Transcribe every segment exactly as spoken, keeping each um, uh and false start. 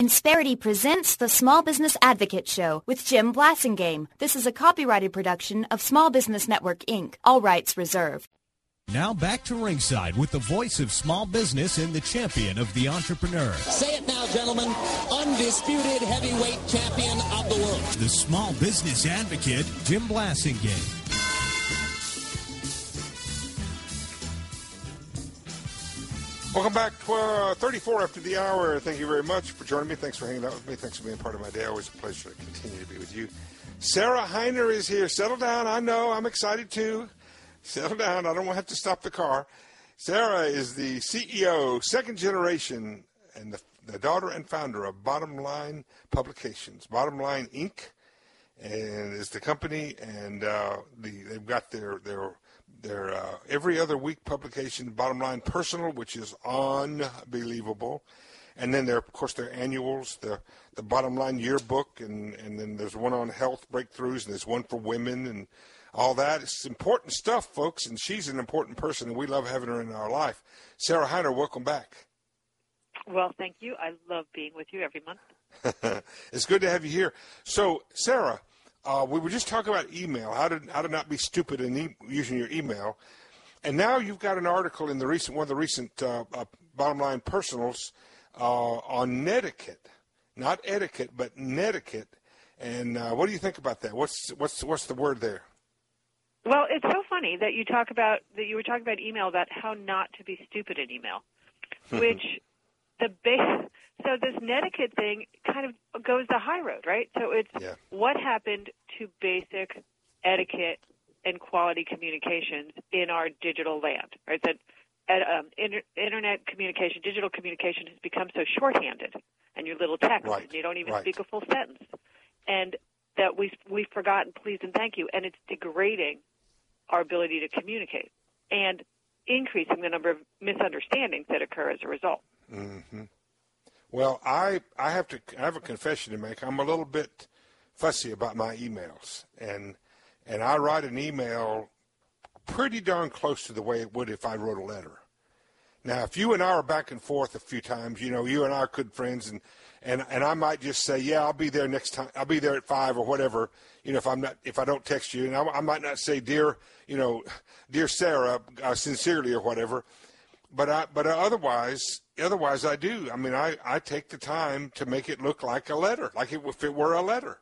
Insperity presents the Small Business Advocate Show with Jim Blasingame. This is a copyrighted production of Small Business Network, Incorporated. All rights reserved. Now back to ringside with the voice of small business and the champion of the entrepreneur. Say it now, gentlemen. Undisputed heavyweight champion of the world. The small business advocate, Jim Blasingame. Welcome back. Uh, thirty-four after the hour. Thank you very much for joining me. Thanks for hanging out with me. Thanks for being part of my day. Always a pleasure to continue to be with you. Sarah Hiner is here. Settle down. I know. I'm excited too. Settle down. I don't want to have to stop the car. Sarah is the C E O, second generation, and the, the daughter and founder of Bottom Line Publications. Bottom Line Incorporated and is the company, and uh, the, they've got their their their uh, every other week publication, Bottom Line Personal, which is unbelievable. And then there, of course, their annuals, the the Bottom Line Yearbook, and, and then there's one on health breakthroughs, and there's one for women, and all that. It's important stuff, folks, and she's an important person, and we love having her in our life. Sarah Hiner, welcome back. Well, thank you. I love being with you every month. It's good to have you here. So, Sarah, uh, we were just talking about email, how to how to not be stupid in e- using your email, and now you've got an article in the recent one of the recent uh, uh, Bottom Line Personals uh, on netiquette, not etiquette, but netiquette. And uh, what do you think about that? What's what's what's the word there? Well, it's so funny that you talk about that you were talking about email, about how not to be stupid in email, which the base. So this netiquette thing kind of goes the high road, right? So it's yeah. What happened to basic etiquette and quality communications in our digital land, right? That um, inter- internet communication, digital communication has become so shorthanded, and your little text, right. and you don't even right. speak a full sentence, and that we we've forgotten please and thank you, and it's degrading our ability to communicate and increasing the number of misunderstandings that occur as a result. Mm-hmm. Well, I I have to I have a confession to make. I'm a little bit fussy about my emails, and and I write an email pretty darn close to the way it would if I wrote a letter. Now, if you and I are back and forth a few times, you know, you and I are good friends, and, and, and I might just say, yeah, I'll be there next time. I'll be there at five or whatever. You know, if I'm not, if I don't text you, and I, I might not say, dear, you know, dear Sarah, uh, sincerely or whatever. But I, but otherwise, otherwise I do. I mean, I, I take the time to make it look like a letter, like it, if it were a letter.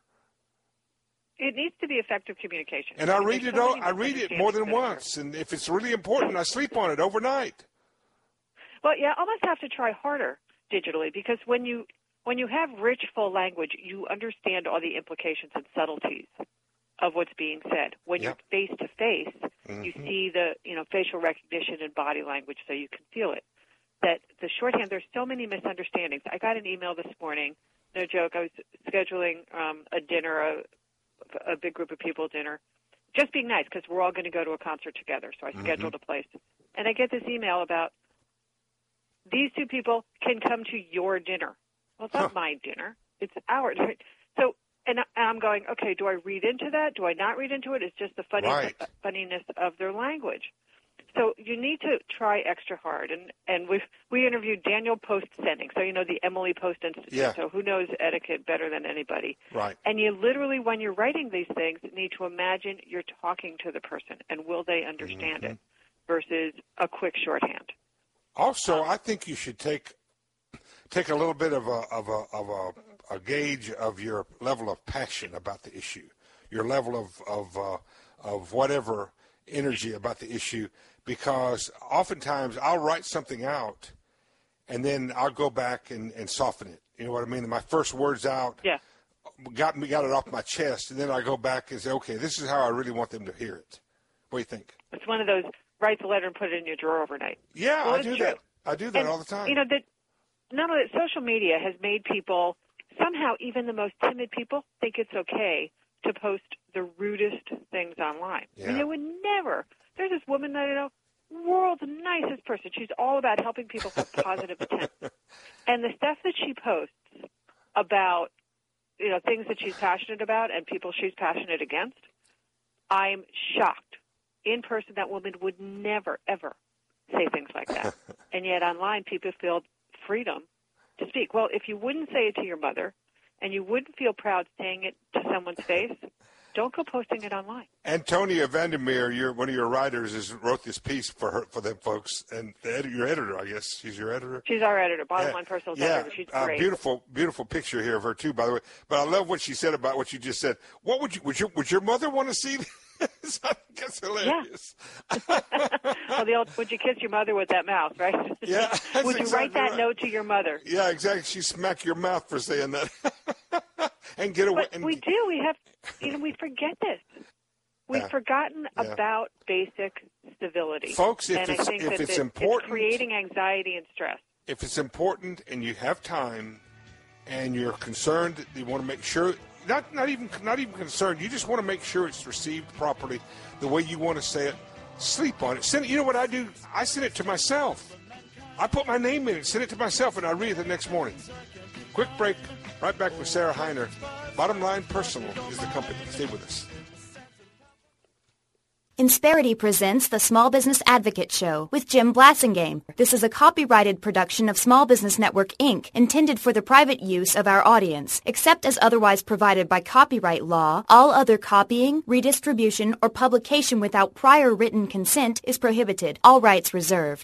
It needs to be effective communication. And I, I read it. So I read it more than once, and if it's really important, I sleep on it overnight. Well, yeah, I almost have to try harder digitally, because when you when you have rich, full language, you understand all the implications and subtleties of what's being said. When yep. you're face to face, mm-hmm. you see the you know facial recognition and body language, so you can feel it. That the shorthand, there's so many misunderstandings. I got an email this morning. No joke. I was scheduling um, a dinner, a, a big group of people dinner, just being nice because we're all going to go to a concert together. So I mm-hmm. scheduled a place, and I get this email about, these two people can come to your dinner. Well, it's not huh. my dinner. It's ours. So, and I'm going, okay, do I read into that? Do I not read into it? It's just the funny, right. funniness of their language. So you need to try extra hard. And, and we we interviewed Daniel Post-Sending, so you know the Emily Post Institute. Yeah. So who knows etiquette better than anybody? Right. And you literally, when you're writing these things, need to imagine you're talking to the person, and will they understand mm-hmm. it, versus a quick shorthand. Also, I think you should take take a little bit of a of a of a, a gauge of your level of passion about the issue, your level of of uh, of whatever energy about the issue, because oftentimes I'll write something out, and then I'll go back and, and soften it. You know what I mean? My first words out yeah. got me got it off my chest, and then I go back and say, okay, this is how I really want them to hear it. What do you think? It's one of those. Write the letter and put it in your drawer overnight. Yeah, well, I do true. that. I do that and, all the time. You know, that not only that, social media has made people, somehow even the most timid people, think it's okay to post the rudest things online. Yeah. I mean, they would never. There's this woman that I know, world's nicest person. She's all about helping people have positive intent. And the stuff that she posts about, you know, things that she's passionate about and people she's passionate against, I'm shocked. In person, that woman would never, ever say things like that. And yet online, people feel freedom to speak. Well, if you wouldn't say it to your mother and you wouldn't feel proud saying it to someone's face, don't go posting it online. Antonia Vandermeer, you're, one of your writers, is wrote this piece for her, for them folks, and the ed- your editor, I guess. She's your editor? She's our editor, Bottom yeah. Line Personal yeah. Editor. She's uh, great. Beautiful, beautiful picture here of her, too, by the way. But I love what she said about what you just said. What would you, would your, would your mother want to see this? That's hilarious. Yeah. Well, the old, would you kiss your mother with that mouth, right? Yeah. Would you exactly write that right. note to your mother? Yeah, exactly. She smack your mouth for saying that. And get away. But and, we do. We have, you know, we forget this. We've Yeah. forgotten Yeah. about basic civility. Folks, if and it's- I think if that it's it- important- it's creating anxiety and stress. if it's important and you have time and you're concerned, you want to make sure, not not even not even concerned, you just want to make sure it's received properly the way you want to say it. Sleep on it. Send it. You know what I do? I send it to myself. I put my name in it, send it to myself, and I read it the next morning. Quick break. Right back with Sarah Heiner. Bottom Line Personal is the company. Stay with us. Insperity presents the Small Business Advocate Show with Jim Blasingame. This is a copyrighted production of Small Business Network, Incorporated, intended for the private use of our audience. Except as otherwise provided by copyright law, all other copying, redistribution, or publication without prior written consent is prohibited. All rights reserved.